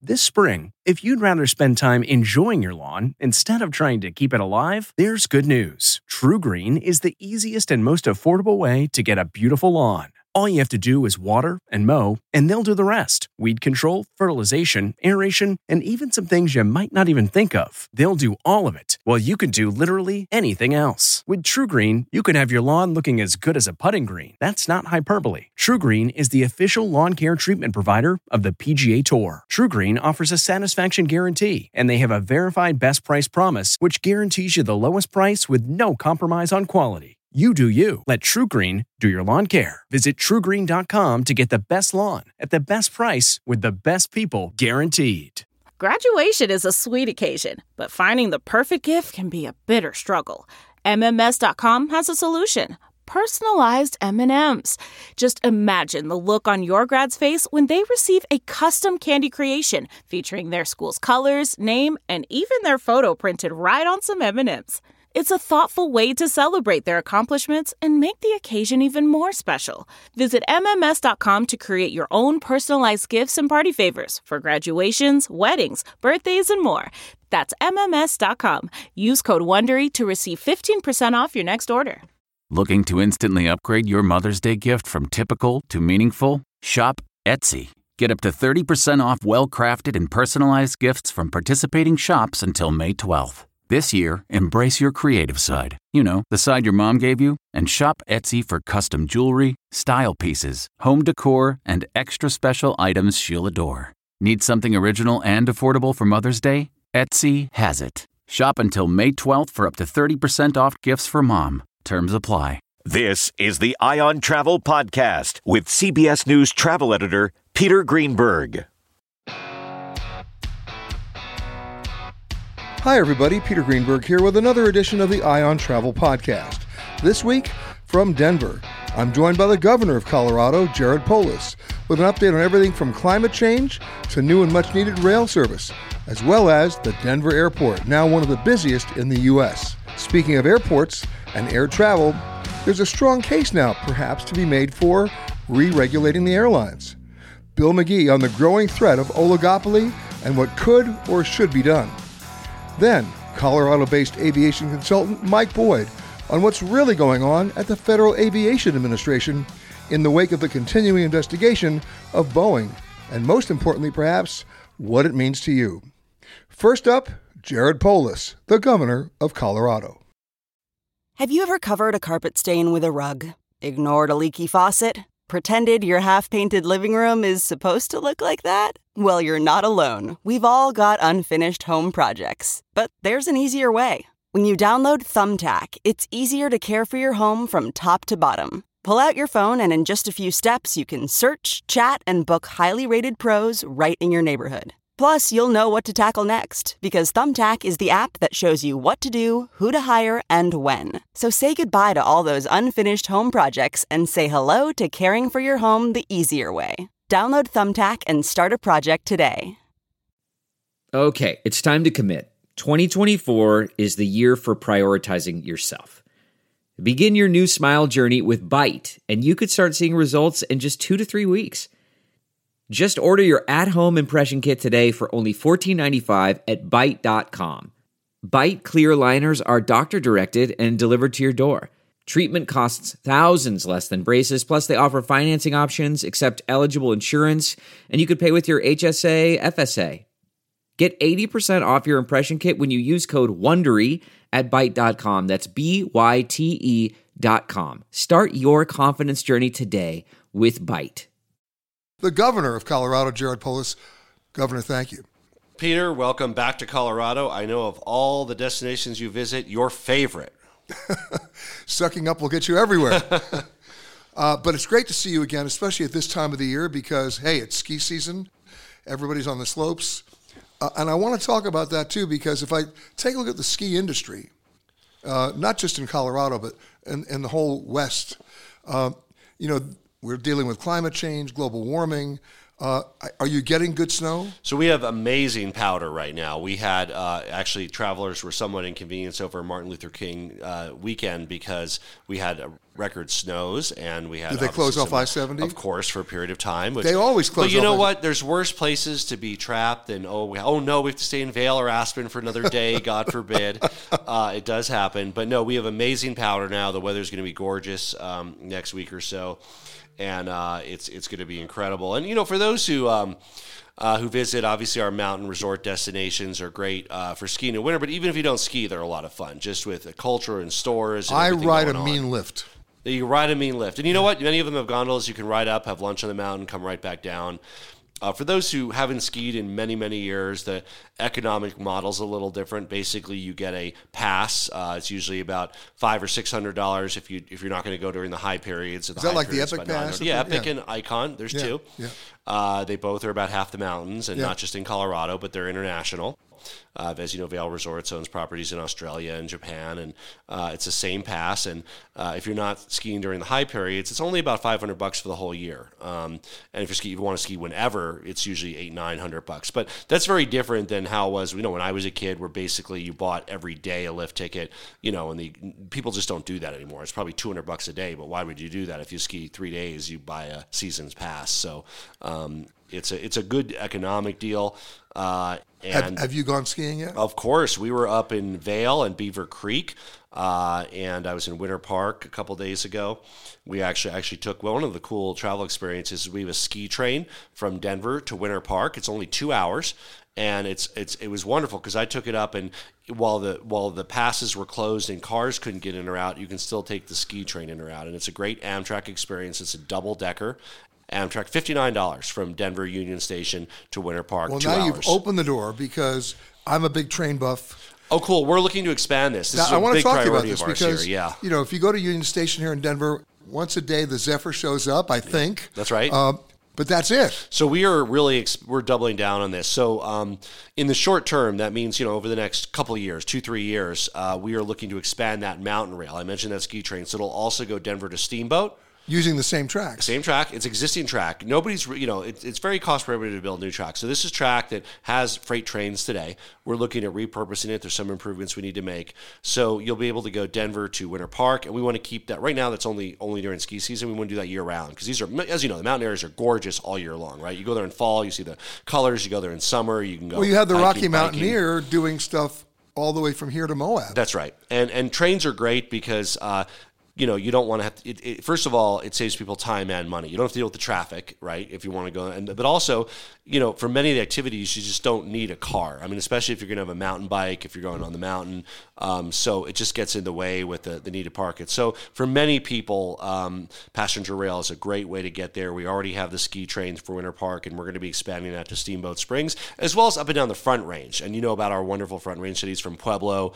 This spring, if you'd rather spend time enjoying your lawn instead of trying to keep it alive, there's good news. TruGreen is the easiest and most affordable way to get a beautiful lawn. All you have to do is water and mow, and they'll do the rest. Weed control, fertilization, aeration, and even some things you might not even think of. They'll do all of it, while you can do literally anything else. With TruGreen, you can have your lawn looking as good as a putting green. That's not hyperbole. TruGreen is the official lawn care treatment provider of the PGA Tour. TruGreen offers a satisfaction guarantee, and they have a verified best price promise, which guarantees you the lowest price with no compromise on quality. You do you. Let TruGreen do your lawn care. Visit TruGreen.com to get the best lawn at the best price with the best people guaranteed. Graduation is a sweet occasion, but finding the perfect gift can be a bitter struggle. MMS.com has a solution. Personalized M&Ms. Just imagine the look on your grad's face when they receive a custom candy creation featuring their school's colors, name, and even their photo printed right on some M&Ms. It's a thoughtful way to celebrate their accomplishments and make the occasion even more special. Visit MMS.com to create your own personalized gifts and party favors for graduations, weddings, birthdays, and more. That's MMS.com. Use code WONDERY to receive 15% off your next order. Looking to instantly upgrade your Mother's Day gift from typical to meaningful? Shop Etsy. Get up to 30% off well-crafted and personalized gifts from participating shops until May 12th. This year, embrace your creative side. You know, the side your mom gave you. And shop Etsy for custom jewelry, style pieces, home decor, and extra special items she'll adore. Need something original and affordable for Mother's Day? Etsy has it. Shop until May 12th for up to 30% off gifts for mom. Terms apply. This is the Ion Travel Podcast with CBS News travel editor Peter Greenberg. Hi, everybody. Peter Greenberg here with another edition of the Ion Travel Podcast. This week, from Denver, I'm joined by the governor of Colorado, Jared Polis, with an update on everything from climate change to new and much-needed rail service, as well as the Denver airport, now one of the busiest in the U.S. Speaking of airports and air travel, there's a strong case now, perhaps, to be made for re-regulating the airlines. Bill McGee on the growing threat of oligopoly and what could or should be done. Then, Colorado-based aviation consultant Mike Boyd on what's really going on at the Federal Aviation Administration in the wake of the continuing investigation of Boeing, and most importantly, perhaps, what it means to you. First up, Jared Polis, the governor of Colorado. Have you ever covered a carpet stain with a rug? Ignored a leaky faucet? Pretended your half-painted living room is supposed to look like that? Well, you're not alone. We've all got unfinished home projects. But there's an easier way. When you download Thumbtack, it's easier to care for your home from top to bottom. Pull out your phone and in just a few steps, you can search, chat, and book highly rated pros right in your neighborhood. Plus, you'll know what to tackle next, because Thumbtack is the app that shows you what to do, who to hire, and when. So say goodbye to all those unfinished home projects and say hello to caring for your home the easier way. Download Thumbtack and start a project today. Okay, it's time to commit. 2024 is the year for prioritizing yourself. Begin your new smile journey with Byte, and you could start seeing results in just 2 to 3 weeks. Just order your at-home impression kit today for only $14.95 at Byte.com. Byte clear liners are doctor-directed and delivered to your door. Treatment costs thousands less than braces, plus they offer financing options, accept eligible insurance, and you could pay with your HSA, FSA. Get 80% off your impression kit when you use code WONDERY at Byte.com. That's BYTE.com. Start your confidence journey today with Byte. The governor of Colorado, Jared Polis. Governor, thank you. Peter, welcome back to Colorado. I know of all the destinations you visit, your favorite. Sucking up will get you everywhere. But it's great to see you again, especially at this time of the year because, hey, it's ski season. Everybody's on the slopes. And I want to talk about that, too, because if I take a look at the ski industry, not just in Colorado, but in the whole West, we're dealing with climate change, global warming, Are you getting good snow? So we have amazing powder right now. We had actually travelers were somewhat inconvenienced over Martin Luther King weekend because we had record snows and we had. Did they close off I-70? Of course, for a period of time. They always close. But you know what? There's worse places to be trapped than oh no, we have to stay in Vail or Aspen for another day. God forbid. It does happen, but no, we have amazing powder now. The weather's going to be gorgeous next week or so. And it's going to be incredible. And, you know, for those who visit, obviously our mountain resort destinations are great for skiing in winter. But even if you don't ski, they're a lot of fun, just with the culture and stores. And I ride a mean lift. You ride a mean lift. And you know what? Many of them have gondolas you can ride up, have lunch on the mountain, come right back down. For those who haven't skied in many, many years, the economic model's a little different. Basically, you get a pass. It's usually about $500 or $600 if you're not going to go during the high periods. Is that like the Epic Pass? Yeah, Epic and Icon. There's two. Yeah. They both are about half the mountains, and not just in Colorado, but they're international. As you know, Vail Resorts owns properties in Australia and Japan, and it's the same pass. And if you're not skiing during the high periods, it's only about $500 for the whole year. And if you want to ski whenever, it's usually $800-900. But that's very different than how it was. You know, when I was a kid, where basically you bought every day a lift ticket. You know, and people just don't do that anymore. It's probably $200 a day, but why would you do that? If you ski 3 days, you buy a season's pass. So it's a good economic deal. And have you gone skiing yet? Of course. We were up in Vail and Beaver Creek, and I was in Winter Park a couple days ago. We actually took one of the cool travel experiences. We have a ski train from Denver to Winter Park. It's only 2 hours, and it was wonderful because I took it up, and while the passes were closed and cars couldn't get in or out, you can still take the ski train in or out, and it's a great Amtrak experience. It's a double-decker Amtrak, $59 from Denver Union Station to Winter Park. Well, 2 now hours. You've opened the door because I'm a big train buff. Oh, cool. We're looking to expand this. This is a big priority of ours here. Yeah. You know, if you go to Union Station here in Denver, once a day the Zephyr shows up, I think. That's right. But that's it. So we are we're doubling down on this. So in the short term, that means, you know, over the next couple of years, 2-3 years, we are looking to expand that mountain rail. I mentioned that ski train. So it'll also go Denver to Steamboat. Using the same track. Same track. It's existing track. Nobody's, you know, it's very cost prohibitive to build new tracks. So this is track that has freight trains today. We're looking at repurposing it. There's some improvements we need to make. So you'll be able to go Denver to Winter Park, and we want to keep that. Right now, that's only during ski season. We want to do that year round because these are, as you know, the mountain areas are gorgeous all year long, right? You go there in fall, you see the colors. You go there in summer, you can go. Well, you have the Rocky Mountaineer doing stuff all the way from here to Moab. That's right. And trains are great because you know, you don't want to have to, first of all, it saves people time and money. You don't have to deal with the traffic, right, if you want to go. But also, you know, for many of the activities, you just don't need a car. I mean, especially if you're going to have a mountain bike, if you're going on the mountain. So it just gets in the way with the need to park it. So for many people, passenger rail is a great way to get there. We already have the ski trains for Winter Park, and we're going to be expanding that to Steamboat Springs, as well as up and down the Front Range. And you know about our wonderful Front Range cities from Pueblo,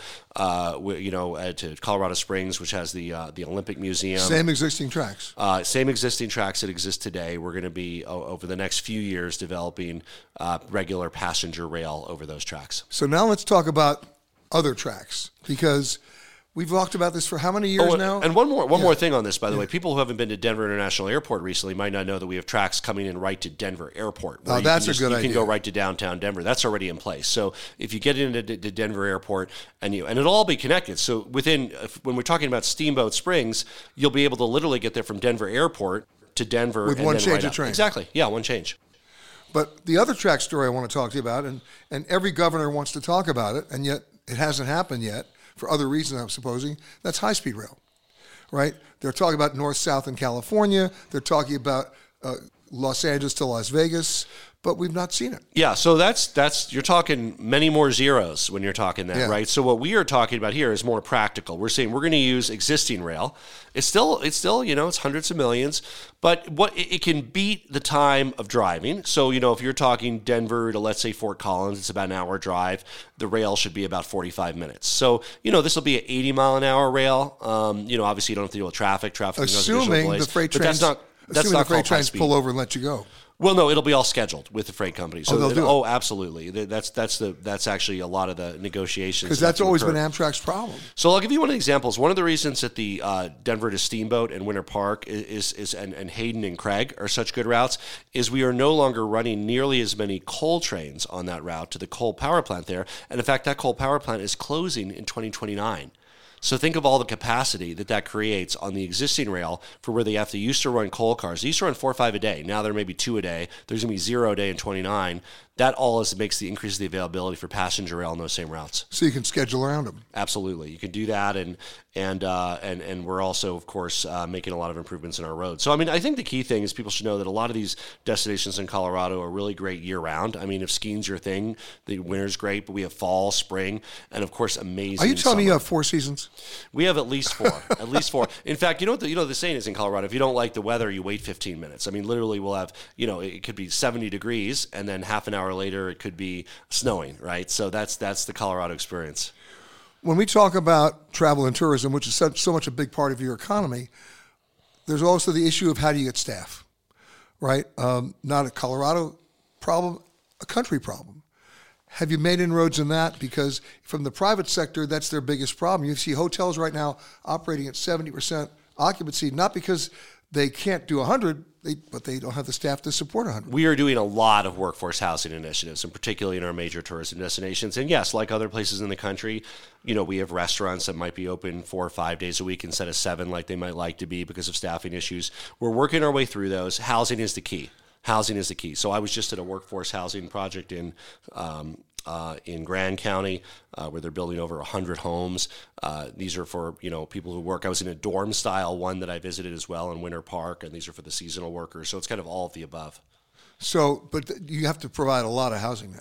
to Colorado Springs, which has the Olympic Museum. Same existing tracks. Same existing tracks that exist today. We're going to be, over the next few years, developing regular passenger rail over those tracks. So now let's talk about other tracks, because we've talked about this for how many years now? And one more thing on this, by the way. People who haven't been to Denver International Airport recently might not know that we have tracks coming in right to Denver Airport. Oh, that's a good idea. You can go right to downtown Denver. That's already in place. So if you get into Denver Airport, and it'll all be connected. So when we're talking about Steamboat Springs, you'll be able to literally get there from Denver Airport to Denver. With one change of train. Exactly. Yeah, one change. But the other track story I want to talk to you about, and every governor wants to talk about it, and yet it hasn't happened yet, for other reasons, I'm supposing, that's high-speed rail, right? They're talking about north-south in California. They're talking about Los Angeles to Las Vegas, but we've not seen it. Yeah, so that's you're talking many more zeros when you're talking that, right? So what we are talking about here is more practical. We're saying we're going to use existing rail. It's still you know, it's hundreds of millions, but it can beat the time of driving. So, you know, if you're talking Denver to, let's say, Fort Collins, it's about an hour drive. The rail should be about 45 minutes. So, you know, this will be an 80-mile-an-hour rail. You know, obviously you don't have to deal with traffic. Assuming the freight trains, that's not freight trains pull over and let you go. Well, no, it'll be all scheduled with the freight company. So they'll do it. Oh, absolutely. That's actually a lot of the negotiations. Because that's always been Amtrak's problem. So I'll give you one of the examples. One of the reasons that the Denver to Steamboat and Winter Park and Hayden and Craig are such good routes is we are no longer running nearly as many coal trains on that route to the coal power plant there. And in fact, that coal power plant is closing in 2029. So think of all the capacity that creates on the existing rail for where they used to run coal cars. They used to run 4 or 5 a day. Now there may be 2 a day. There's going to be 0 a day in 29. That all makes the increase of the availability for passenger rail on those same routes. So you can schedule around them. Absolutely, you can do that, and we're also, of course, making a lot of improvements in our roads. So I mean, I think the key thing is people should know that a lot of these destinations in Colorado are really great year round. I mean, if skiing's your thing, the winter's great, but we have fall, spring, and of course, amazing. Are you telling summer. me you have 4 seasons? We have at least 4. At least 4. In fact, you know what the saying is in Colorado: if you don't like the weather, you wait 15 minutes. I mean, literally, we'll have it could be 70 degrees, and then half an hour later, it could be snowing. Right. So that's the Colorado experience. When we talk about travel and tourism, which is so much a big part of your economy, there's also the issue of how do you get staff, right? Not a Colorado problem, a country problem. Have you made inroads in that? Because from the private sector, that's their biggest problem. You see hotels right now operating at 70% occupancy, not because they can't do 100, but they don't have the staff to support 100. We are doing a lot of workforce housing initiatives, and particularly in our major tourism destinations. And yes, like other places in the country, we have restaurants that might be open 4 or 5 days a week instead of 7 like they might like to be because of staffing issues. We're working our way through those. Housing is the key. Housing is the key. So I was just at a workforce housing project in Grand County, where they're building over 100 homes. These are for people who work. I was in a dorm style one that I visited as well in Winter Park, and these are for the seasonal workers. So it's kind of all of the above. So, but you have to provide a lot of housing now.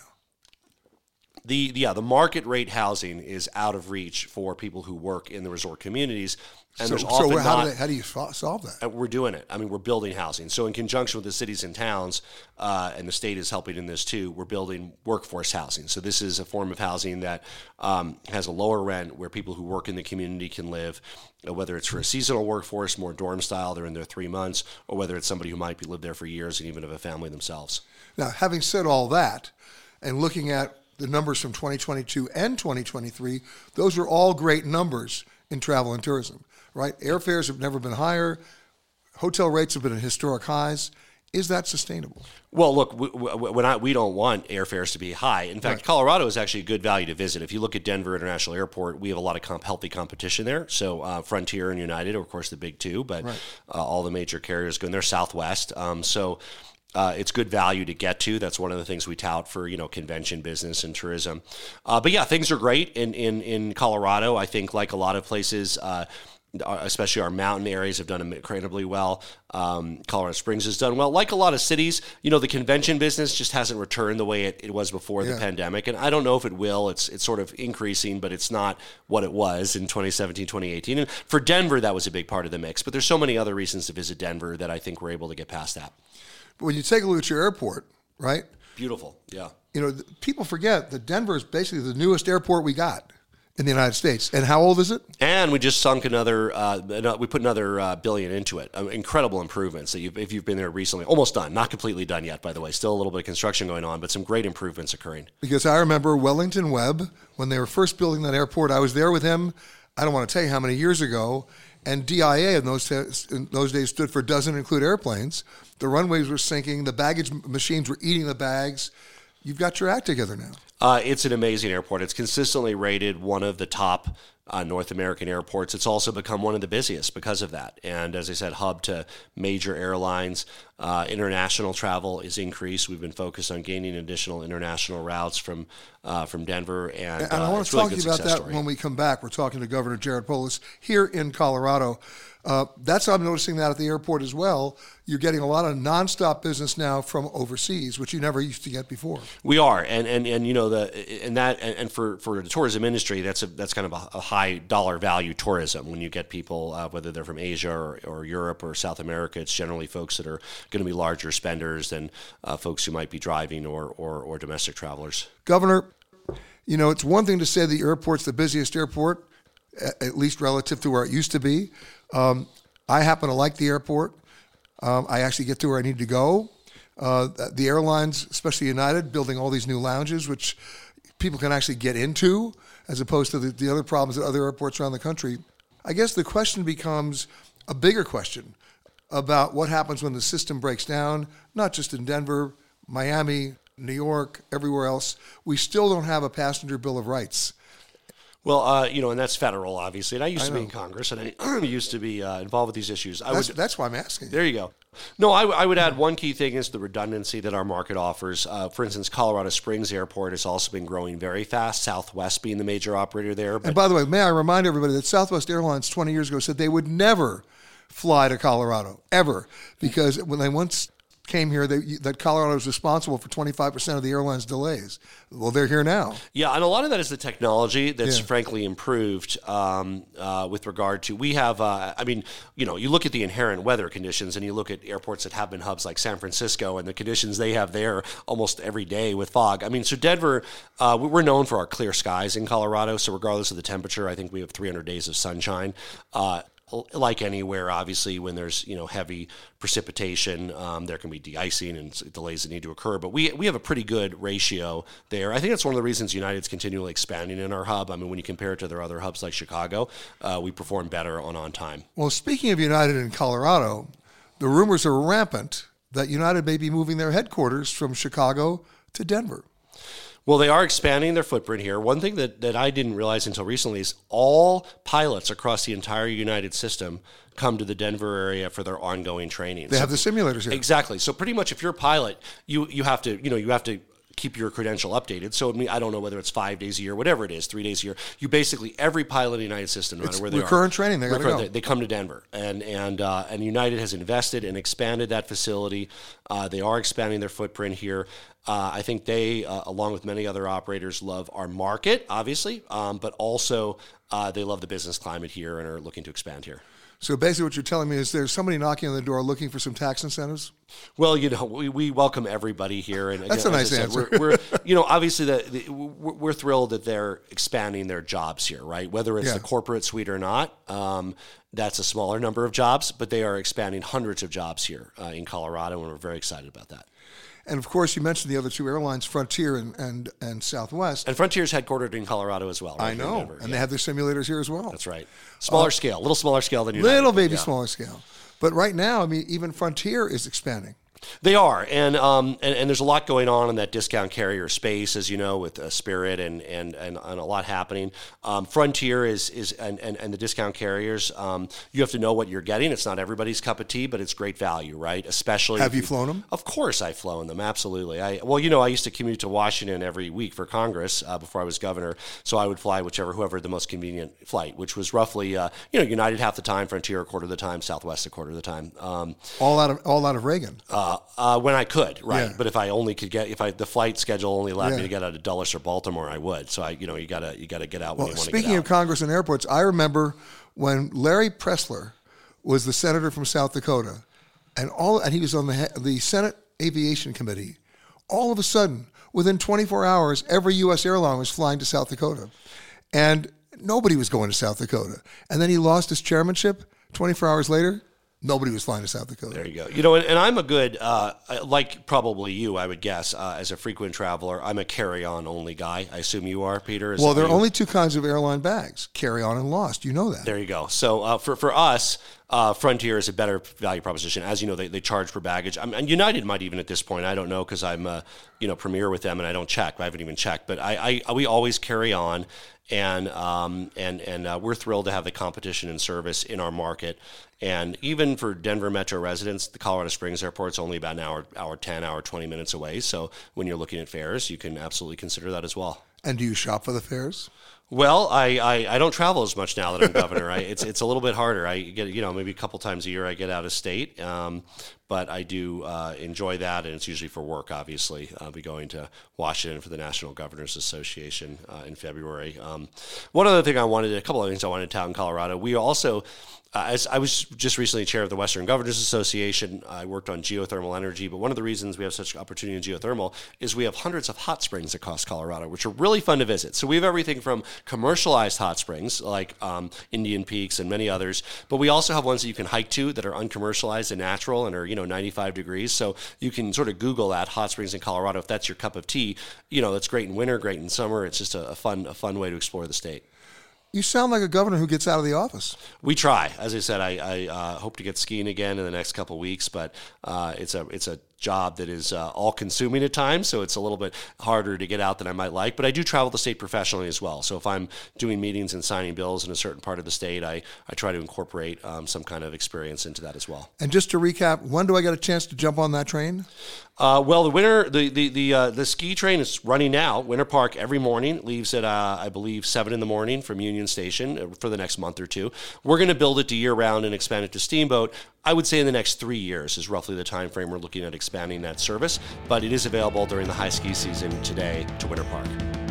The market rate housing is out of reach for people who work in the resort communities. And how do you solve that? We're doing it. I mean, we're building housing. So in conjunction with the cities and towns, and the state is helping in this too, we're building workforce housing. So this is a form of housing that has a lower rent where people who work in the community can live, whether it's for a seasonal workforce, more dorm style, they're in there 3 months, or whether it's somebody who might live there for years and even have a family themselves. Now, having said all that, and looking at the numbers from 2022 and 2023, those are all great numbers in travel and tourism, right? Airfares have never been higher. Hotel rates have been at historic highs. Is that sustainable? Well, look, we don't want airfares to be high. In fact, Colorado is actually a good value to visit. If you look at Denver International Airport, we have a lot of healthy competition there. So Frontier and United are, of course, the big two, but all the major carriers go in there, Southwest. It's good value to get to. That's one of the things we tout for, convention business and tourism. But yeah, things are great in Colorado. I think like a lot of places, especially our mountain areas have done incredibly well. Colorado Springs has done well. Like a lot of cities, the convention business just hasn't returned the way it was before the pandemic. And I don't know if it will. It's sort of increasing, but it's not what it was in 2017, 2018. And for Denver, that was a big part of the mix. But there's so many other reasons to visit Denver that I think we're able to get past that. When you take a look at your airport, right? Beautiful, yeah. People forget that Denver is basically the newest airport we got in the United States. And how old is it? And we just sunk another, we put another $1 billion into it. Incredible improvements that if you've been there recently. Almost done, not completely done yet, by the way. Still a little bit of construction going on, but some great improvements occurring. Because I remember Wellington Webb, when they were first building that airport, I was there with him, I don't want to tell you how many years ago, and DIA in those days stood for doesn't include airplanes. The runways were sinking. The baggage machines were eating the bags. You've got your act together now. It's an amazing airport. It's consistently rated one of the top North American airports. It's also become one of the busiest because of that. And as I said, hub to major airlines. International travel is increased. We've been focused on gaining additional international routes from Denver. And I want to talk to you about that when we come back. We're talking to Governor Jared Polis here in Colorado. That's how I'm noticing that at the airport as well. You're getting a lot of nonstop business now from overseas, which you never used to get before. We are, and for the tourism industry, that's kind of a high dollar value tourism. When you get people, whether they're from Asia or Europe or South America, it's generally folks that are going to be larger spenders than folks who might be driving or domestic travelers. Governor, it's one thing to say the airport's the busiest airport, at least relative to where it used to be. I happen to like the airport. I actually get to where I need to go. The airlines, especially United, building all these new lounges, which people can actually get into, as opposed to the other problems at other airports around the country. I guess the question becomes a bigger question about what happens when the system breaks down, not just in Denver, Miami, New York, everywhere else. We still don't have a passenger bill of rights. Well, and that's federal, obviously. And I used to be in Congress, and I used to be involved with these issues. That's why I'm asking. There you go. No, I would add one key thing is the redundancy that our market offers. For instance, Colorado Springs Airport has also been growing very fast, Southwest being the major operator there. And by the way, may I remind everybody that Southwest Airlines 20 years ago said they would never fly to Colorado, ever, because when they once came here, that Colorado was responsible for 25% of the airline's delays. Well, they're here now. Yeah, and a lot of that is the technology that's frankly improved with regard to, we have, you look at the inherent weather conditions and you look at airports that have been hubs like San Francisco and the conditions they have there almost every day with fog. I mean, so Denver, we're known for our clear skies in Colorado, so regardless of the temperature, I think we have 300 days of sunshine. Like anywhere, obviously, when there's heavy precipitation, there can be de-icing and delays that need to occur. But we have a pretty good ratio there. I think that's one of the reasons United's continually expanding in our hub. I mean, when you compare it to their other hubs like Chicago, we perform better on time. Well, speaking of United in Colorado, the rumors are rampant that United may be moving their headquarters from Chicago to Denver. Well, they are expanding their footprint here. One thing that I didn't realize until recently is all pilots across the entire United system come to the Denver area for their ongoing training. They have the simulators here. Exactly. So pretty much if you're a pilot, you have to keep your credential updated. So I don't know whether it's 5 days a year, whatever it is, 3 days a year. You basically, every pilot in the United system, no matter where they are. Recurrent training, they got to go. They come to Denver. And United has invested and expanded that facility. They are expanding their footprint here. I think they, along with many other operators, love our market, obviously, but also they love the business climate here and are looking to expand here. So basically what you're telling me is there's somebody knocking on the door looking for some tax incentives? Well, we welcome everybody here. And again, that's a nice answer. We're obviously we're thrilled that they're expanding their jobs here, right? Whether it's the corporate suite or not, that's a smaller number of jobs, but they are expanding hundreds of jobs here in Colorado, and we're very excited about that. And of course, you mentioned the other two airlines, Frontier and Southwest. And Frontier's headquartered in Colorado as well. Right? I know, and they have their simulators here as well. That's right. Smaller scale, a little smaller scale than United. Little baby smaller scale. But right now, I mean, even Frontier is expanding. They are, and there's a lot going on in that discount carrier space, as you know, with Spirit and a lot happening. Frontier is the discount carriers. You have to know what you're getting. It's not everybody's cup of tea, but it's great value, right? Especially. Have you flown them? Of course, I've flown them. Absolutely. I used to commute to Washington every week for Congress before I was governor, so I would fly whoever the most convenient flight, which was roughly United half the time, Frontier a quarter of the time, Southwest a quarter of the time. All out of Reagan. When I could, right? Yeah. But if I only could the flight schedule only allowed me to get out of Dulles or Baltimore, I would. So you gotta get out when you want to get out. Speaking of Congress and airports, I remember when Larry Pressler was the senator from South Dakota, and he was on the Senate Aviation Committee. All of a sudden, within 24 hours, every U.S. airline was flying to South Dakota, and nobody was going to South Dakota. And then he lost his chairmanship 24 hours later. Nobody was flying to South Dakota. There you go. And I'm a good, like probably you, I would guess, as a frequent traveler, I'm a carry-on only guy. I assume you are, Peter? Well, there are only two kinds of airline bags, carry-on and lost. You know that. There you go. So for us, Frontier is a better value proposition. As you know, they charge per baggage. And United might even at this point. I don't know because I'm Premier with them and I don't check. I haven't even checked. But we always carry on. And we're thrilled to have the competition and service in our market. And even for Denver Metro residents, the Colorado Springs Airport is only about an hour 10, hour 20 minutes away. So when you're looking at fares, you can absolutely consider that as well. And do you shop for the fares? Well, I don't travel as much now that I'm governor. It's a little bit harder. I get maybe a couple times a year I get out of state, but I do enjoy that, and it's usually for work. Obviously, I'll be going to Washington for the National Governors Association in February. One other thing a couple of things I wanted to tout in Colorado. We also. As I was just recently chair of the Western Governors Association, I worked on geothermal energy, but one of the reasons we have such opportunity in geothermal is we have hundreds of hot springs across Colorado, which are really fun to visit. So we have everything from commercialized hot springs like Indian Peaks and many others, but we also have ones that you can hike to that are uncommercialized and natural and are 95 degrees. So you can sort of Google that, hot springs in Colorado, if that's your cup of tea. That's great in winter, great in summer. It's just a fun way to explore the state. You sound like a governor who gets out of the office. We try. As I said, I hope to get skiing again in the next couple of weeks, but it's a job that is all-consuming at times, so it's a little bit harder to get out than I might like. But I do travel the state professionally as well. So if I'm doing meetings and signing bills in a certain part of the state, I try to incorporate some kind of experience into that as well. And just to recap, when do I get a chance to jump on that train? Well, the ski train is running now. Winter Park every morning leaves at I believe 7 in the morning from Union Station for the next month or two. We're going to build it to year round and expand it to Steamboat. I would say in the next 3 years is roughly the time frame we're looking at expanding that service, but it is available during the high ski season today to Winter Park.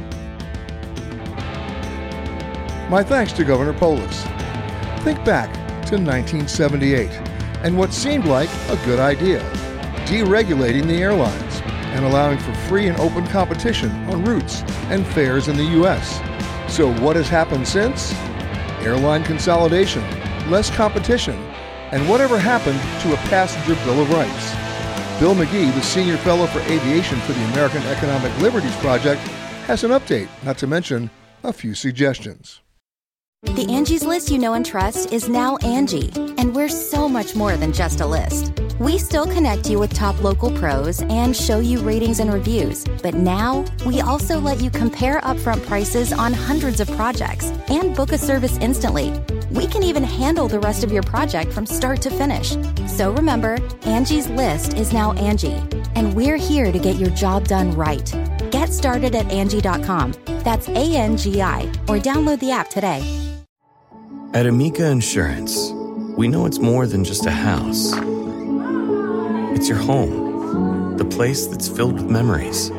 My thanks to Governor Polis. Think back to 1978 and what seemed like a good idea, deregulating the airlines and allowing for free and open competition on routes and fares in the U.S. So what has happened since? Airline consolidation, less competition, and whatever happened to a passenger Bill of Rights. Bill McGee, the Senior Fellow for Aviation for the American Economic Liberties Project, has an update, not to mention a few suggestions. The Angie's List you know and trust is now Angie, and we're so much more than just a list. We still connect you with top local pros and show you ratings and reviews, but now we also let you compare upfront prices on hundreds of projects and book a service instantly. We can even handle the rest of your project from start to finish. So remember, Angie's List is now Angie, and we're here to get your job done right. Get started at Angie.com. That's ANGI, or download the app today. At Amica Insurance, we know it's more than just a house. It's your home, the place that's filled with memories.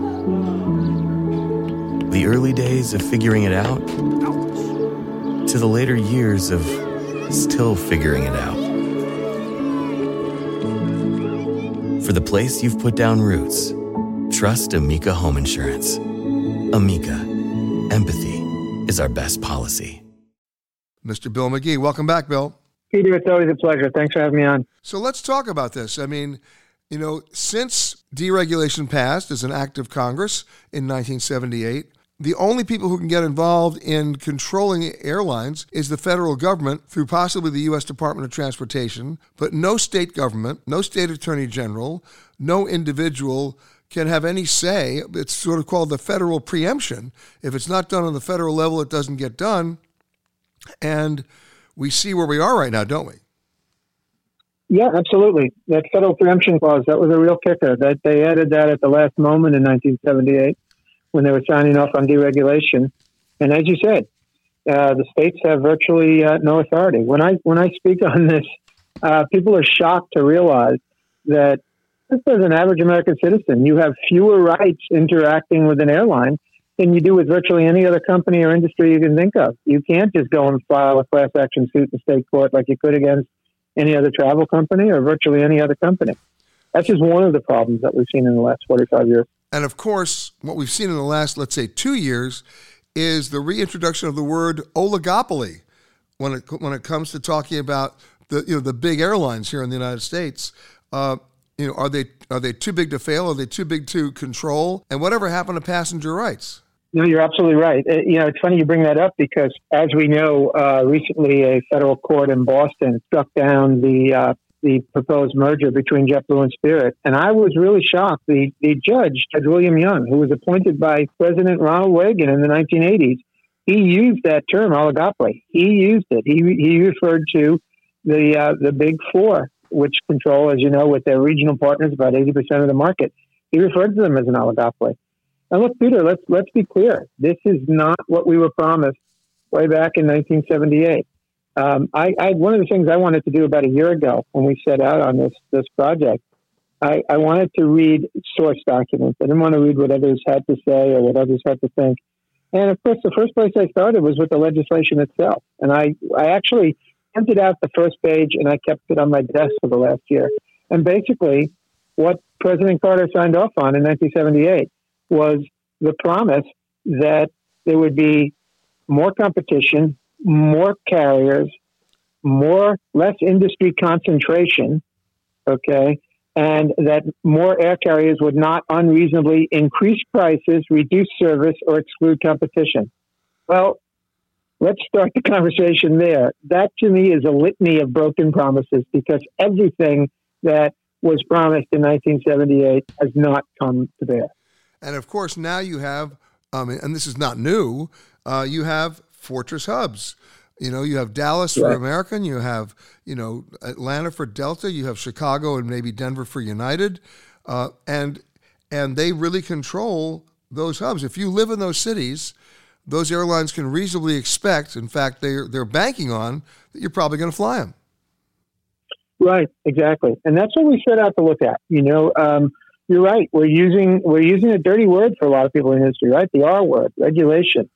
The early days of figuring it out, to the later years of still figuring it out. For the place you've put down roots, trust Amica Home Insurance. Amica, empathy is our best policy. Mr. Bill McGee, welcome back, Bill. Peter, it's always a pleasure. Thanks for having me on. So let's talk about this. I mean, since deregulation passed as an act of Congress in 1978, the only people who can get involved in controlling airlines is the federal government through possibly the U.S. Department of Transportation, but no state government, no state attorney general, no individual can have any say. It's sort of called the federal preemption. If it's not done on the federal level, it doesn't get done. And we see where we are right now, don't we? Yeah, absolutely. That federal preemption clause, that was a real kicker. That they added that at the last moment in 1978 when they were signing off on deregulation. And as you said, the states have virtually no authority. When I speak on this, people are shocked to realize that just as an average American citizen, you have fewer rights interacting with an airline than you do with virtually any other company or industry you can think of. You can't just go and file a class action suit in state court like you could against any other travel company or virtually any other company. That's just one of the problems that we've seen in the last 45 years. And of course, what we've seen in the last, let's say, 2 years is the reintroduction of the word oligopoly when it comes to talking about the big airlines here in the United States. Are they too big to fail? Are they too big to control? And whatever happened to passenger rights? No, you're absolutely right. It's funny you bring that up because, as we know, recently a federal court in Boston struck down the proposed merger between JetBlue and Spirit. And I was really shocked. The Judge William Young, who was appointed by President Ronald Reagan in the 1980s, he used that term, oligopoly. He used it. He referred to the Big Four, which control, as you know, with their regional partners, about 80% of the market. He referred to them as an oligopoly. And look, Peter, let's be clear. This is not what we were promised way back in 1978. One of the things I wanted to do about a year ago when we set out on this project, I wanted to read source documents. I didn't want to read what others had to say or what others had to think. And of course, the first place I started was with the legislation itself. And I actually printed out the first page and I kept it on my desk for the last year. And basically, what President Carter signed off on in 1978 was the promise that there would be more competition, more carriers, less industry concentration, okay, and that more air carriers would not unreasonably increase prices, reduce service, or exclude competition. Well, let's start the conversation there. That, to me, is a litany of broken promises, because everything that was promised in 1978 has not come to bear. And, of course, now you have, and this is not new, you have fortress hubs. You know, you have Dallas for American, you have, Atlanta for Delta, you have Chicago and maybe Denver for United, and they really control those hubs. If you live in those cities, those airlines can reasonably expect, in fact, they're banking on, that you're probably going to fly them. Right, exactly. And that's what we set out to look at. You're right. We're using a dirty word for a lot of people in the industry, right? The R word, regulation.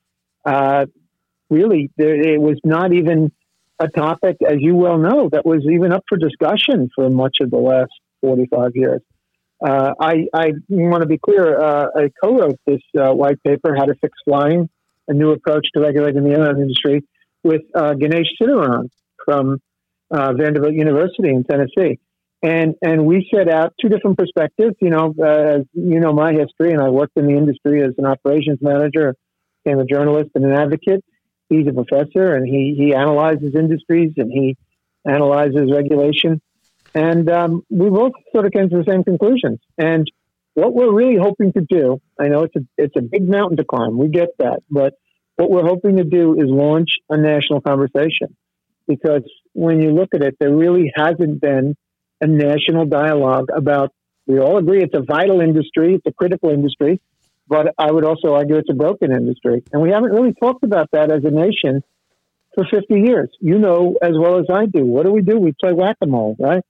Really, it was not even a topic, as you well know, that was even up for discussion for much of the last 45 years. I want to be clear. I co-wrote this white paper, How to Fix Flying, a new approach to regulating the airline industry, with Ganesh Sitaram from Vanderbilt University in Tennessee. And we set out two different perspectives. As you know my history, and I worked in the industry as an operations manager, became a journalist and an advocate. He's a professor, and he analyzes industries, and he analyzes regulation. And we both sort of came to the same conclusions. And what we're really hoping to do, I know it's a big mountain to climb, we get that, but what we're hoping to do is launch a national conversation. Because when you look at it, there really hasn't been a national dialogue about, we all agree it's a vital industry, it's a critical industry, but I would also argue it's a broken industry. And we haven't really talked about that as a nation for 50 years. You know as well as I do. What do? We play whack-a-mole, right?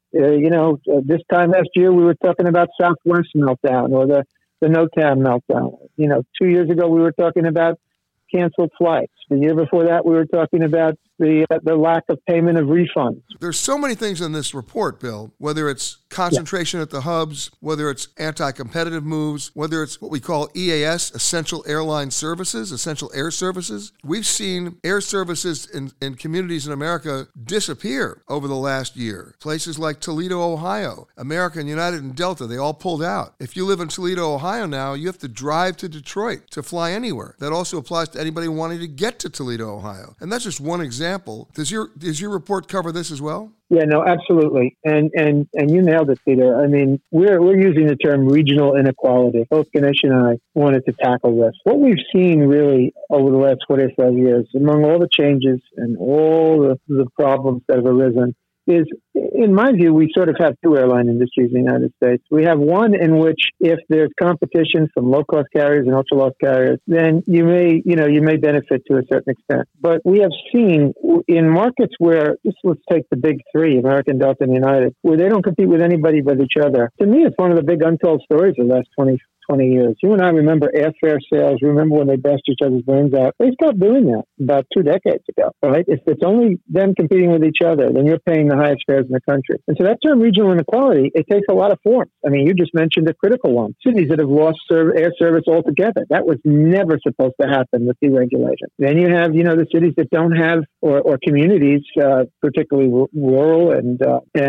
This time last year we were talking about Southwest meltdown or the NOTAM meltdown. 2 years ago we were talking about canceled flights. The year before that we were talking about the lack of payment of refunds. There's so many things in this report, Bill, whether it's concentration at the hubs, whether it's anti-competitive moves, whether it's what we call EAS, Essential Airline Services, Essential Air Services. We've seen air services in communities in America disappear over the last year. Places like Toledo, Ohio, American, United, and Delta, they all pulled out. If you live in Toledo, Ohio now, you have to drive to Detroit to fly anywhere. That also applies to anybody wanting to get to Toledo, Ohio. And that's just one example. Does your report cover this as well? Yeah, no, absolutely. And you nailed it, Peter. I mean, we're using the term regional inequality. Both Ganesh and I wanted to tackle this. What we've seen really over the last 45 years, among all the changes and all the problems that have arisen, is, in my view, we sort of have two airline industries in the United States. We have one in which, if there's competition from low-cost carriers and ultra-low carriers, then you may benefit to a certain extent. But we have seen in markets where, let's take the big three, American, Delta, and United, where they don't compete with anybody but each other. To me, it's one of the big untold stories of the last 20 years. You and I remember airfare sales. Remember when they bashed each other's brains out? They stopped doing that about 2 decades ago, right? If it's only them competing with each other, then you're paying the highest fares in the country. And so that term regional inequality, it takes a lot of forms. I mean, you just mentioned a critical one. Cities that have lost air service altogether. That was never supposed to happen with deregulation. Then you have, the cities that don't have, or communities, particularly rural and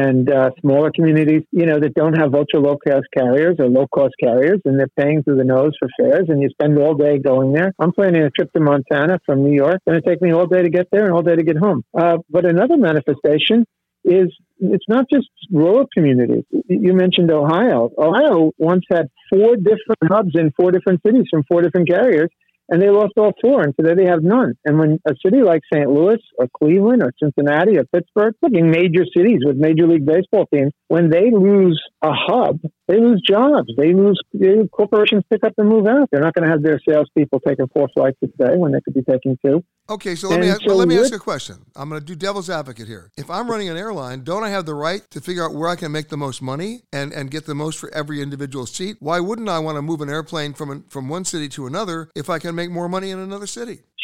smaller communities, that don't have ultra low-cost carriers or low-cost carriers, and they're paying through the nose for fares, and you spend all day going there. I'm planning a trip to Montana from New York. It's going to take me all day to get there and all day to get home. But another manifestation is it's not just rural communities. You mentioned Ohio. Ohio once had 4 different hubs in 4 different cities from 4 different carriers, and they lost all 4, and today they have none. And when a city like St. Louis or Cleveland or Cincinnati or Pittsburgh, looking major cities with Major League Baseball teams, when they lose a hub, they lose jobs. Corporations pick up and move out. They're not going to have their salespeople taking 4 flights a day when they could be taking 2. Okay, so let me ask you a question. I'm going to do devil's advocate here. If I'm running an airline, don't I have the right to figure out where I can make the most money and get the most for every individual seat? Why wouldn't I want to move an airplane from one city to another if I can make more money in another city?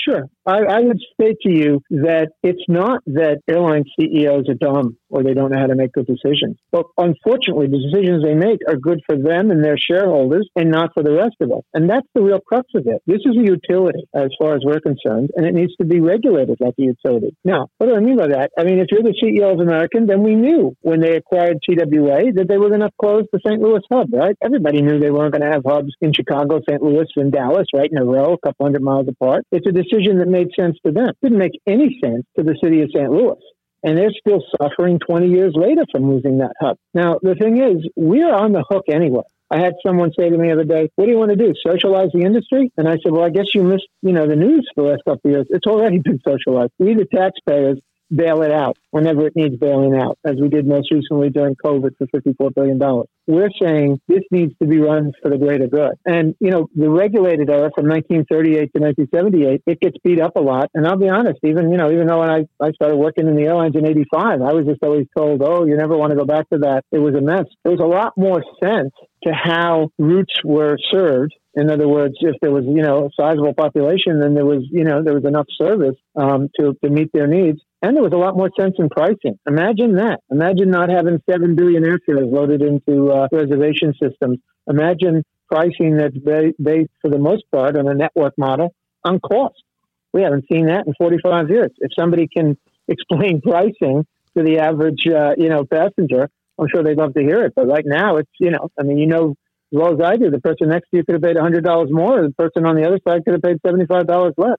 Sure. I would say to you that it's not that airline CEOs are dumb or they don't know how to make good decisions. But unfortunately, the decisions they make are good for them and their shareholders and not for the rest of us. And that's the real crux of it. This is a utility as far as we're concerned, and it needs to be regulated like a utility. Now, what do I mean by that? I mean, if you're the CEO of American, then we knew when they acquired TWA that they were going to close the St. Louis hub, right? Everybody knew they weren't going to have hubs in Chicago, St. Louis, and Dallas, right in a row, a couple hundred miles apart. It's a decision that made sense to them. It didn't make any sense to the city of St. Louis. And they're still suffering 20 years later from losing that hub. Now, the thing is, we're on the hook anyway. I had someone say to me the other day, what do you want to do, socialize the industry? And I said, well, I guess you missed, the news for the last couple of years. It's already been socialized. We, the taxpayers, bail it out whenever it needs bailing out, as we did most recently during COVID for $54 billion. We're saying this needs to be run for the greater good. And, the regulated era from 1938 to 1978, it gets beat up a lot. And I'll be honest, even though when I started working in the airlines in 85, I was just always told, oh, you never want to go back to that. It was a mess. There was a lot more sense to how routes were served. In other words, if there was, a sizable population, then there was enough service to meet their needs. And there was a lot more sense in pricing. Imagine that. Imagine not having 7 billion airfares loaded into reservation systems. Imagine pricing that's based, for the most part, on a network model on cost. We haven't seen that in 45 years. If somebody can explain pricing to the average, passenger, I'm sure they'd love to hear it. But right now, it's, as well as I do, the person next to you could have paid $100 more. The person on the other side could have paid $75 less.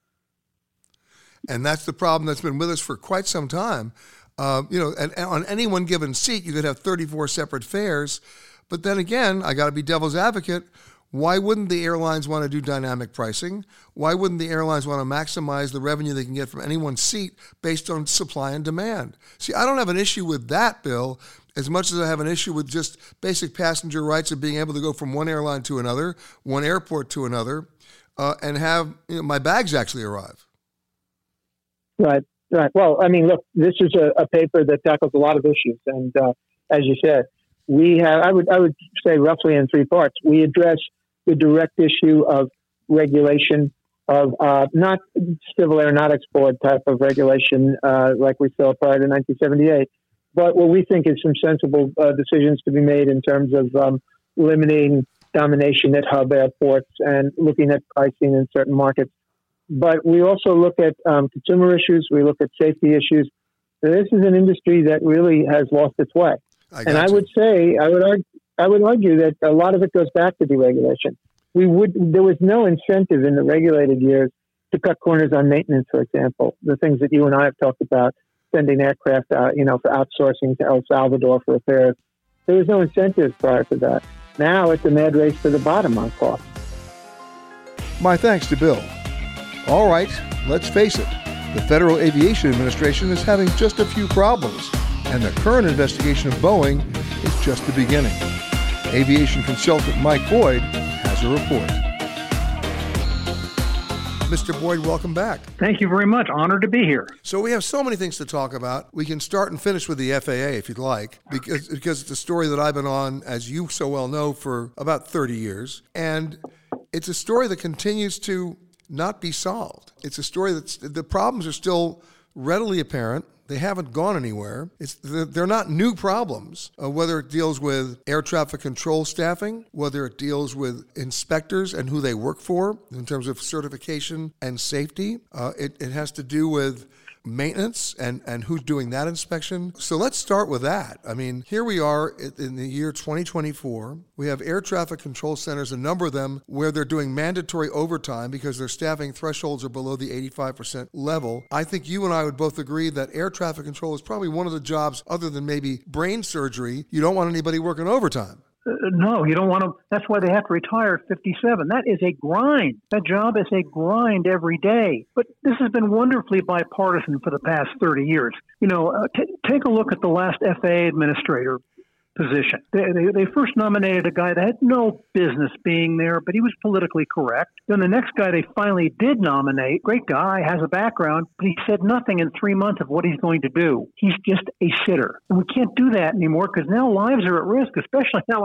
And that's the problem that's been with us for quite some time. And on any one given seat, you could have 34 separate fares. But then again, I got to be devil's advocate. Why wouldn't the airlines want to do dynamic pricing? Why wouldn't the airlines want to maximize the revenue they can get from any one seat based on supply and demand? See, I don't have an issue with that, Bill, as much as I have an issue with just basic passenger rights of being able to go from one airline to another, one airport to another, and have my bags actually arrive. Right. Well, look, this is a paper that tackles a lot of issues. And as you said, we have, I would say roughly in three parts. We address the direct issue of regulation of not Civil Aeronautics Board type of regulation like we saw prior to 1978, but what we think is some sensible decisions to be made in terms of limiting domination at hub airports and looking at pricing in certain markets. But we also look at consumer issues. We look at safety issues. So this is an industry that really has lost its way. I would argue that a lot of it goes back to deregulation. There was no incentive in the regulated years to cut corners on maintenance, for example. The things that you and I have talked about, sending aircraft out, for outsourcing to El Salvador for repairs. There was no incentive prior to that. Now it's a mad race to the bottom on cost. My thanks to Bill. All right, let's face it. The Federal Aviation Administration is having just a few problems, and the current investigation of Boeing is just the beginning. Aviation consultant Mike Boyd has a report. Mr. Boyd, welcome back. Thank you very much. Honored to be here. So we have so many things to talk about. We can start and finish with the FAA if you'd like, because it's a story that I've been on, as you so well know, for about 30 years. And it's a story that continues to not be solved. It's a story the problems are still readily apparent. They haven't gone anywhere. They're not new problems, whether it deals with air traffic control staffing, whether it deals with inspectors and who they work for in terms of certification and safety. It has to do with maintenance and who's doing that inspection. So let's start with that. Here we are in the year 2024. We have air traffic control centers, a number of them, where they're doing mandatory overtime because their staffing thresholds are below the 85% level. I think you and I would both agree that air traffic control is probably one of the jobs, other than maybe brain surgery, you don't want anybody working overtime. No, you don't want to. That's why they have to retire at 57. That is a grind. That job is a grind every day. But this has been wonderfully bipartisan for the past 30 years. Take a look at the last FAA administrator position. They first nominated a guy that had no business being there, but he was politically correct. Then the next guy they finally did nominate, great guy, has a background, but he said nothing in 3 months of what he's going to do. He's just a sitter. And we can't do that anymore because now lives are at risk, especially now when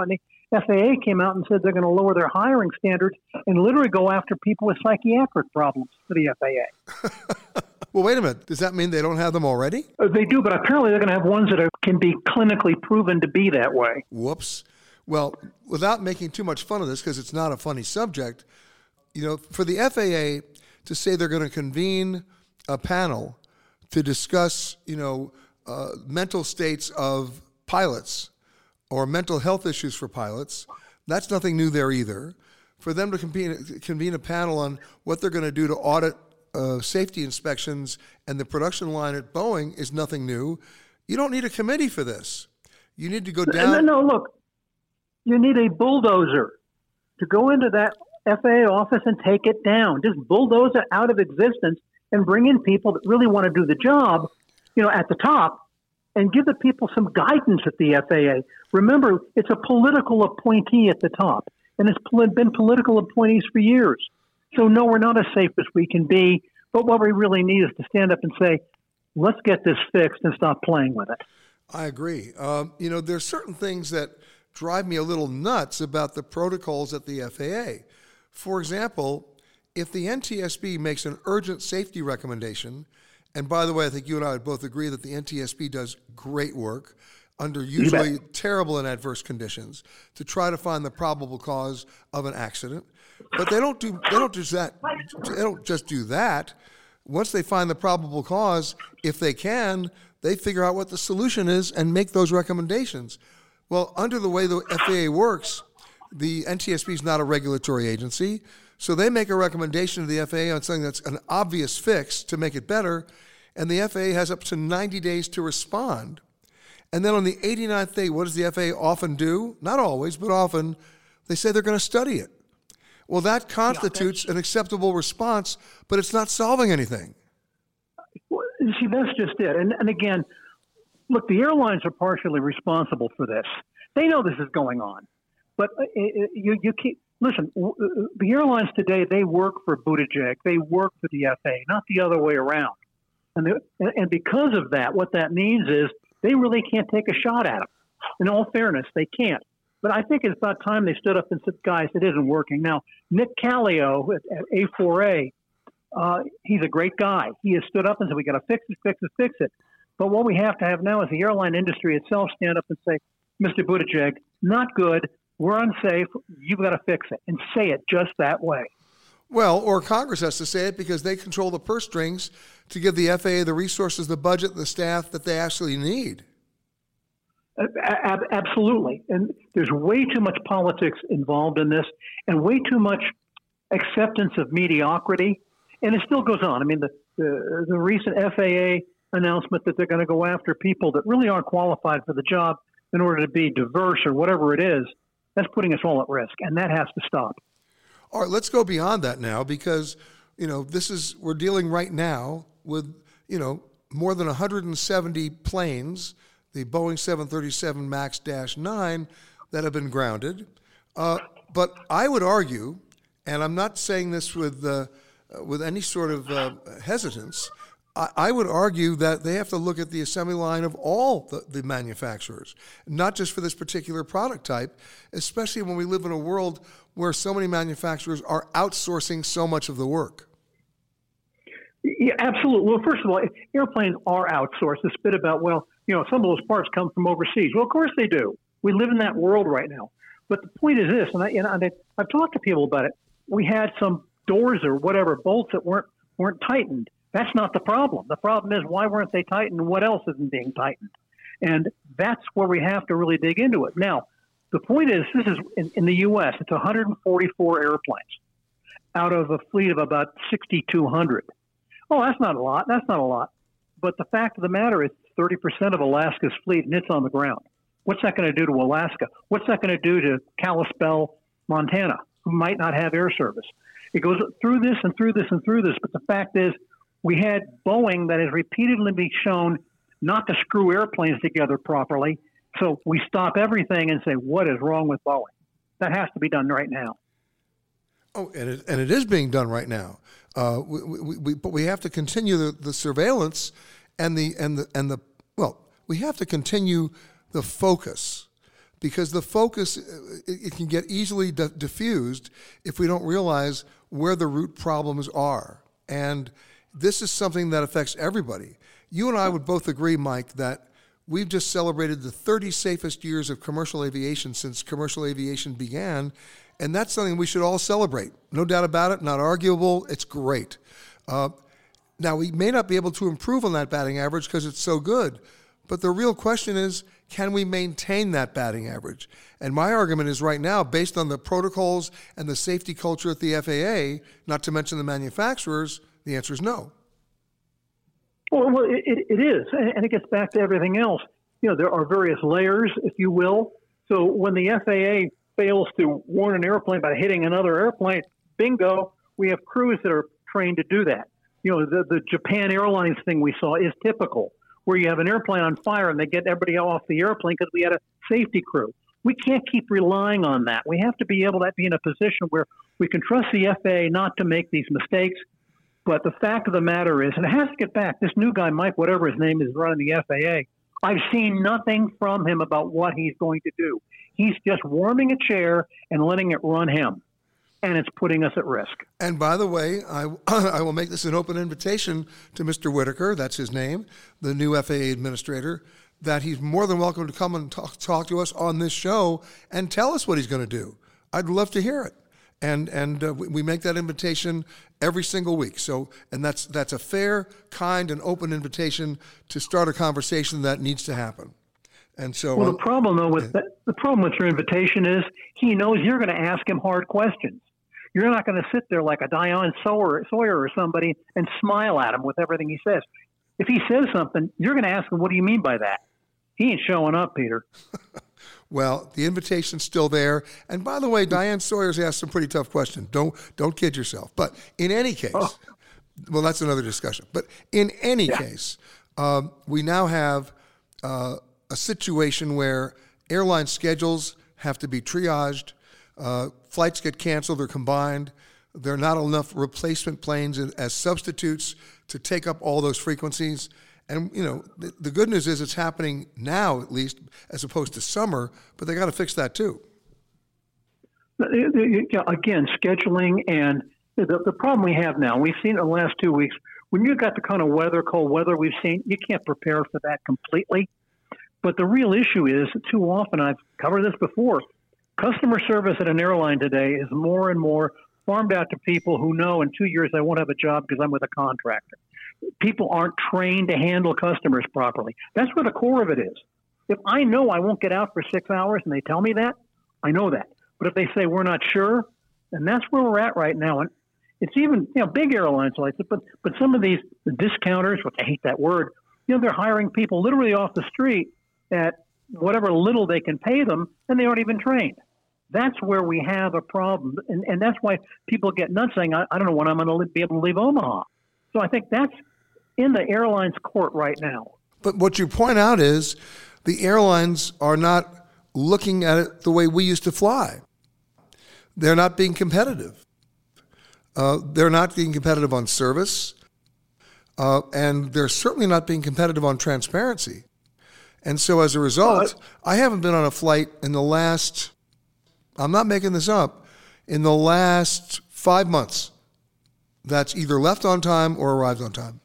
FAA came out and said they're going to lower their hiring standards and literally go after people with psychiatric problems for the FAA. Well, wait a minute. Does that mean they don't have them already? They do, but apparently they're going to have ones that can be clinically proven to be that way. Whoops. Well, without making too much fun of this, because it's not a funny subject, for the FAA to say they're going to convene a panel to discuss, mental states of pilots or mental health issues for pilots, that's nothing new there either. For them to convene a panel on what they're going to do to audit safety inspections and the production line at Boeing is nothing new. You don't need a committee for this. You need to go down. No, look, you need a bulldozer to go into that FAA office and take it down. Just bulldoze it out of existence and bring in people that really want to do the job, at the top, and give the people some guidance at the FAA. Remember, it's a political appointee at the top, and it's been political appointees for years. So, no, we're not as safe as we can be, but what we really need is to stand up and say, let's get this fixed and stop playing with it. I agree. There's certain things that drive me a little nuts about the protocols at the FAA. For example, if the NTSB makes an urgent safety recommendation, and by the way, I think you and I would both agree that the NTSB does great work under usually terrible and adverse conditions to try to find the probable cause of an accident. But they don't just do that. Once they find the probable cause, if they can, they figure out what the solution is and make those recommendations. Well, under the way the FAA works, the NTSB is not a regulatory agency, so they make a recommendation to the FAA on something that's an obvious fix to make it better, and the FAA has up to 90 days to respond. And then on the 89th day, what does the FAA often do? Not always, but often, they say they're going to study it. Well, that constitutes an acceptable response, but it's not solving anything. Well, see, that's just it. And again, look, the airlines are partially responsible for this. They know this is going on. But you keep listen. The airlines today, they work for Buttigieg. They work for the FAA, not the other way around. And because of that, what that means is they really can't take a shot at them. In all fairness, they can't. But I think it's about time they stood up and said, guys, it isn't working. Now, Nick Callio at A4A, he's a great guy. He has stood up and said, we got to fix it. But what we have to have now is the airline industry itself stand up and say, Mr. Buttigieg, not good. We're unsafe. You've got to fix it, and say it just that way. Well, or Congress has to say it because they control the purse strings to give the FAA the resources, the budget, the staff that they actually need. Absolutely. And there's way too much politics involved in this and way too much acceptance of mediocrity. And it still goes on. I mean, the recent FAA announcement that they're going to go after people that really aren't qualified for the job in order to be diverse or whatever it is, that's putting us all at risk. And that has to stop. All right, let's go beyond that now because, we're dealing right now with, more than 170 planes, the Boeing 737 MAX-9 that have been grounded. But I would argue, and I'm not saying this with any sort of hesitance, I would argue that they have to look at the assembly line of all the manufacturers, not just for this particular product type, especially when we live in a world where so many manufacturers are outsourcing so much of the work. Yeah, absolutely. Well, first of all, airplanes are outsourced. This bit about, some of those parts come from overseas. Well, of course they do. We live in that world right now. But the point is this, and I've talked to people about it. We had some doors or whatever, bolts that weren't tightened. That's not the problem. The problem is why weren't they tightened and what else isn't being tightened? And that's where we have to really dig into it. Now, the point is, this is in the U.S., it's 144 airplanes out of a fleet of about 6,200. Oh, that's not a lot. That's not a lot. But the fact of the matter is 30% of Alaska's fleet, and it's on the ground. What's that going to do to Alaska? What's that going to do to Kalispell, Montana, who might not have air service? It goes through this and through this and through this. But the fact is, we had Boeing that has repeatedly been shown not to screw airplanes together properly. So we stop everything and say, what is wrong with Boeing? That has to be done right now. Oh, and it is being done right now. But we have to continue the surveillance we have to continue the focus. because the focus, it can get easily diffused if we don't realize where the root problems are. And this is something that affects everybody. You and I would both agree, Mike, that we've just celebrated the 30 safest years of commercial aviation since commercial aviation began, and that's something we should all celebrate. No doubt about it, not arguable, it's great. Now, we may not be able to improve on that batting average because it's so good, but the real question is, can we maintain that batting average? And my argument is right now, based on the protocols and the safety culture at the FAA, not to mention the manufacturers, the answer is no. Well, it is, and it gets back to everything else. There are various layers, if you will. So when the FAA fails to warn an airplane about hitting another airplane, bingo, we have crews that are trained to do that. The Japan Airlines thing we saw is typical, where you have an airplane on fire and they get everybody off the airplane because we had a safety crew. We can't keep relying on that. We have to be able to be in a position where we can trust the FAA not to make these mistakes. But the fact of the matter is, and it has to get back, this new guy, Mike, whatever his name is, running the FAA, I've seen nothing from him about what he's going to do. He's just warming a chair and letting it run him. And it's putting us at risk. And by the way, I will make this an open invitation to Mr. Whitaker, that's his name, the new FAA administrator, that he's more than welcome to come and talk to us on this show and tell us what he's going to do. I'd love to hear it. And we make that invitation every single week. So, and that's a fair, kind, and open invitation to start a conversation that needs to happen. And so, well, the problem though with the problem with your invitation is he knows you're going to ask him hard questions. You're not going to sit there like a Diane Sawyer or somebody and smile at him with everything he says. If he says something, you're going to ask him, "What do you mean by that?" He ain't showing up, Peter. Well, the invitation's still there. And by the way, Diane Sawyer's asked some pretty tough questions. Don't kid yourself. But in any case, well, that's another discussion. But in any case, we now have a situation where airline schedules have to be triaged. Flights get canceled or combined. There are not enough replacement planes as substitutes to take up all those frequencies. And, the good news is it's happening now, at least, as opposed to summer, but they got to fix that too. Again, scheduling and the problem we have now, we've seen it in the last 2 weeks, when you've got the kind of cold weather we've seen, you can't prepare for that completely. But the real issue is, too often, I've covered this before, customer service at an airline today is more and more farmed out to people who know in 2 years I won't have a job because I'm with a contractor. People aren't trained to handle customers properly. That's where the core of it is. If I know I won't get out for 6 hours and they tell me that, I know that. But if they say we're not sure, and that's where we're at right now. And it's even, big airlines like it, but some of these discounters, which I hate that word, they're hiring people literally off the street at whatever little they can pay them, and they aren't even trained. That's where we have a problem. And that's why people get nuts saying, I don't know when I'm going to be able to leave Omaha. So I think that's in the airline's court right now. But what you point out is the airlines are not looking at it the way we used to fly. They're not being competitive. They're not being competitive on service. And they're certainly not being competitive on transparency. And so as a result, I haven't been on a flight in the last, I'm not making this up, in the last 5 months that's either left on time or arrived on time.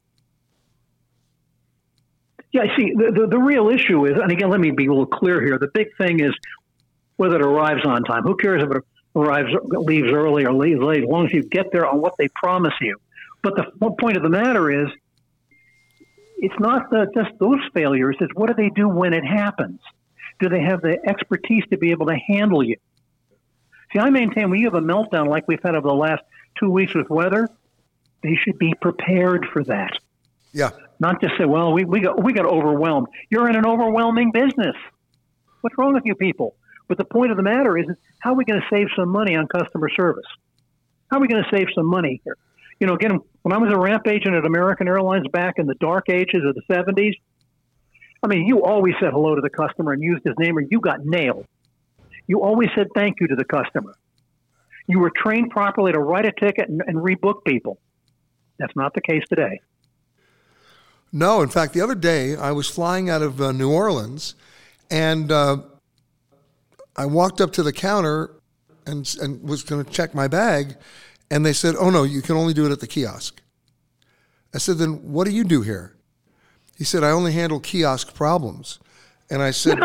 Yeah, see, the real issue is, and again, let me be a little clear here, the big thing is whether it arrives on time. Who cares if it leaves early or leaves late, as long as you get there on what they promise you. But the point of the matter is, it's not just those failures, it's what do they do when it happens? Do they have the expertise to be able to handle you? See, I maintain when you have a meltdown like we've had over the last 2 weeks with weather, they should be prepared for that. Yeah. Not just say, well, we got overwhelmed. You're in an overwhelming business. What's wrong with you people? But the point of the matter is, how are we going to save some money on customer service? How are we going to save some money here? Again, when I was a ramp agent at American Airlines back in the dark ages of the 70s, you always said hello to the customer and used his name, or you got nailed. You always said thank you to the customer. You were trained properly to write a ticket and rebook people. That's not the case today. No, in fact, the other day I was flying out of New Orleans, and I walked up to the counter and was going to check my bag, and they said, "Oh no, you can only do it at the kiosk." I said, "Then what do you do here?" He said, "I only handle kiosk problems." And I said,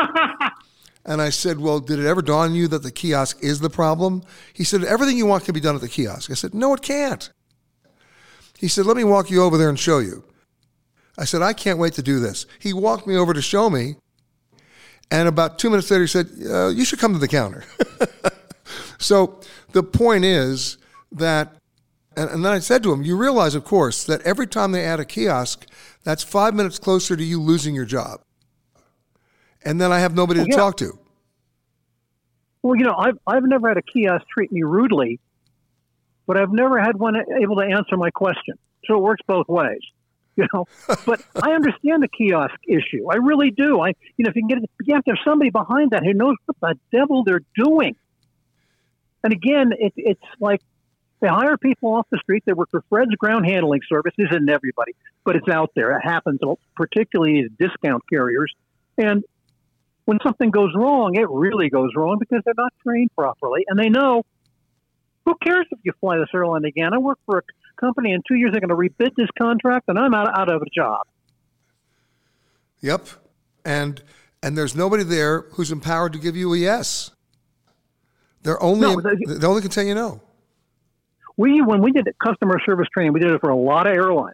"Well, did it ever dawn on you that the kiosk is the problem?" He said, "Everything you want can be done at the kiosk." I said, "No, it can't." He said, "Let me walk you over there and show you." I said, "I can't wait to do this." He walked me over to show me, and about 2 minutes later he said, "You should come to the counter." So the point is that, and then I said to him, you realize, of course, that every time they add a kiosk, that's 5 minutes closer to you losing your job. And then I have nobody to talk to. Well, I've never had a kiosk treat me rudely, but I've never had one able to answer my question. So it works both ways, But I understand the kiosk issue. I really do. If you can get it, you have to have somebody behind that who knows what the devil they're doing. And again, it's like they hire people off the street. They work for Fred's Ground Handling Service. This isn't everybody, but it's out there. It happens, particularly at discount carriers. And when something goes wrong, it really goes wrong because they're not trained properly. And they know, who cares if you fly this airline again? I work for a company, in 2 years they're going to rebid this contract, and I'm out of a job. Yep. And there's nobody there who's empowered to give you a yes. They only can tell you no. When we did customer service training, we did it for a lot of airlines.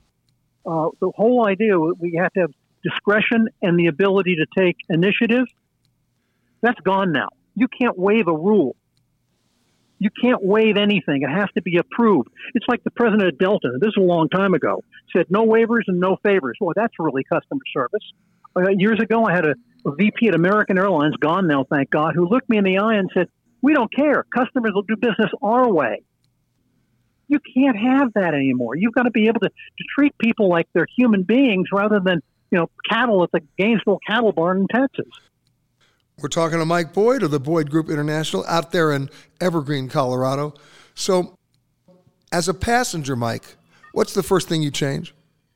The whole idea, we had to have discretion and the ability to take initiative. That's gone now. You can't waive a rule. You can't waive anything. It has to be approved. It's like the president of Delta, this is a long time ago, said no waivers and no favors. Well, that's really customer service. Years ago, I had a VP at American Airlines, gone now, thank God, who looked me in the eye and said, "We don't care. Customers will do business our way." You can't have that anymore. You've got to be able to treat people like they're human beings rather than, cattle at the Gainesville Cattle Barn in Texas. We're talking to Mike Boyd of the Boyd Group International out there in Evergreen, Colorado. So as a passenger, Mike, what's the first thing you change?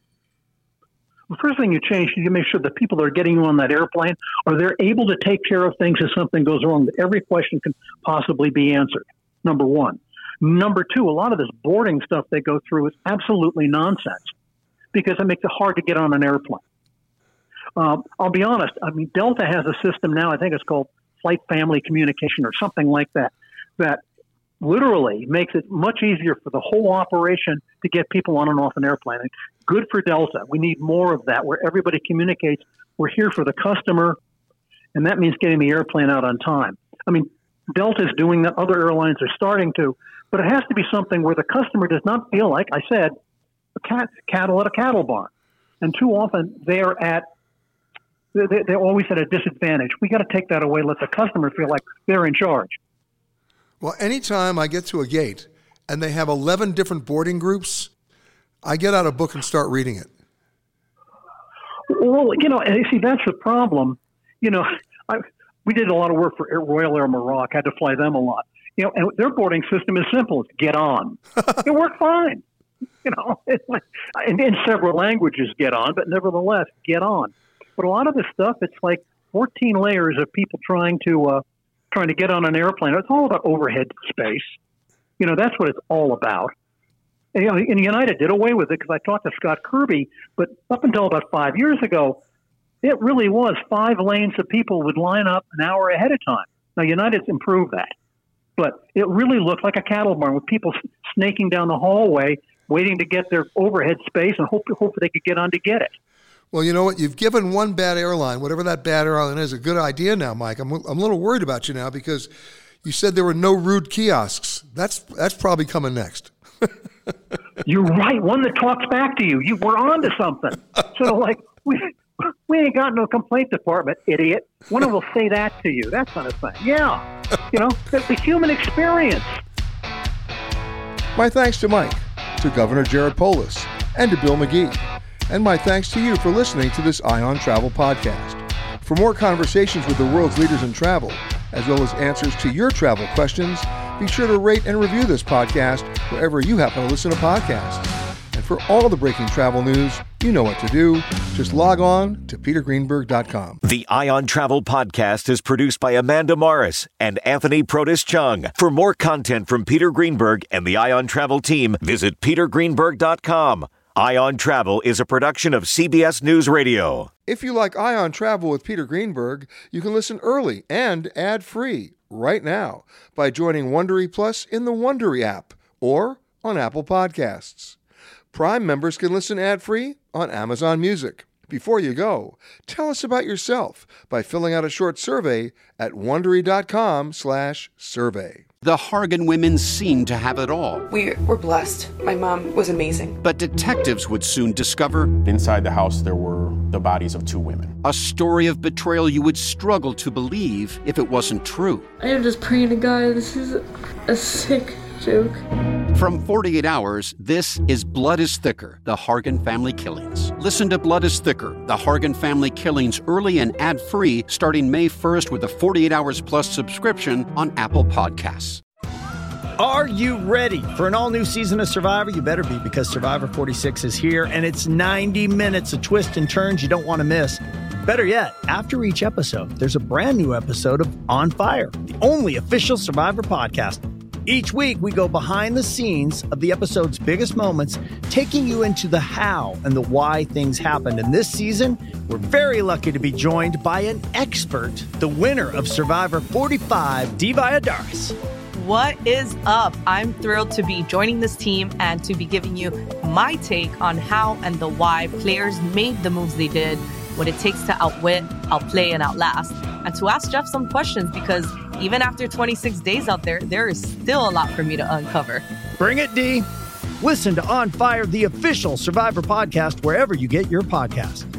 The first thing you change is you make sure the people that are getting you on that airplane are they're able to take care of things if something goes wrong, that every question can possibly be answered, number one. Number two, a lot of this boarding stuff they go through is absolutely nonsense because it makes it hard to get on an airplane. I'll be honest. Delta has a system now, I think it's called Flight Family Communication or something like that, that literally makes it much easier for the whole operation to get people on and off an airplane. And good for Delta. We need more of that where everybody communicates. We're here for the customer, and that means getting the airplane out on time. Delta's doing that. Other airlines are starting to, but it has to be something where the customer does not feel like, I said, cattle at a cattle barn. And too often they're always at a disadvantage. We got to take that away, let the customer feel like they're in charge. Well, anytime I get to a gate and they have 11 different boarding groups, I get out a book and start reading it. Well, see, that's the problem. We did a lot of work for Royal Air Maroc, had to fly them a lot. And their boarding system is simple. It's get on. It worked fine. It's like, in several languages, get on, but nevertheless, get on. But a lot of this stuff, it's like 14 layers of people trying to get on an airplane. It's all about overhead space. That's what it's all about. And, United did away with it because I talked to Scott Kirby, but up until about 5 years ago, it really was 5 lanes of people would line up an hour ahead of time. Now, United's improved that, but it really looked like a cattle barn with people snaking down the hallway, waiting to get their overhead space and hope they could get on to get it. Well, you know what? You've given one bad airline, whatever that bad airline is, a good idea now, Mike. I'm a little worried about you now because you said there were no rude kiosks. That's probably coming next. You're right. One that talks back to you. We're on to something. So, we ain't got no complaint department, idiot. One of them will say that to you. That kind of thing. Yeah. The human experience. My thanks to Mike, to Governor Jared Polis, and to Bill McGee. And my thanks to you for listening to this Eye on Travel podcast. For more conversations with the world's leaders in travel, as well as answers to your travel questions, be sure to rate and review this podcast wherever you happen to listen to podcasts. And for all the breaking travel news, you know what to do. Just log on to petergreenberg.com. The Eye on Travel podcast is produced by Amanda Morris and Anthony Protis-Chung. For more content from Peter Greenberg and the Eye on Travel team, visit petergreenberg.com. Eye on Travel is a production of CBS News Radio. If you like Eye on Travel with Peter Greenberg, you can listen early and ad-free right now by joining Wondery Plus in the Wondery app or on Apple Podcasts. Prime members can listen ad-free on Amazon Music. Before you go, tell us about yourself by filling out a short survey at Wondery.com/survey. The Hargan women seemed to have it all. We were blessed. My mom was amazing. But detectives would soon discover inside the house there were the bodies of 2 women. A story of betrayal you would struggle to believe if it wasn't true. I am just praying to God, this is a sick joke. From 48 Hours, this is Blood is Thicker, The Hargan Family Killings. Listen to Blood is Thicker, The Hargan Family Killings early and ad-free starting May 1st with a 48 Hours Plus subscription on Apple Podcasts. Are you ready for an all-new season of Survivor? You better be, because Survivor 46 is here, and it's 90 minutes of twists and turns you don't want to miss. Better yet, after each episode, there's a brand new episode of On Fire, the only official Survivor podcast. Each week, we go behind the scenes of the episode's biggest moments, taking you into the how and the why things happened. And this season, we're very lucky to be joined by an expert, the winner of Survivor 45, Dee Valladares. What is up? I'm thrilled to be joining this team and to be giving you my take on how and the why players made the moves they did, what it takes to outwit, outplay, and outlast, and to ask Jeff some questions, because even after 26 days out there, there is still a lot for me to uncover. Bring it, Dee. Listen to On Fire, the official Survivor podcast, wherever you get your podcasts.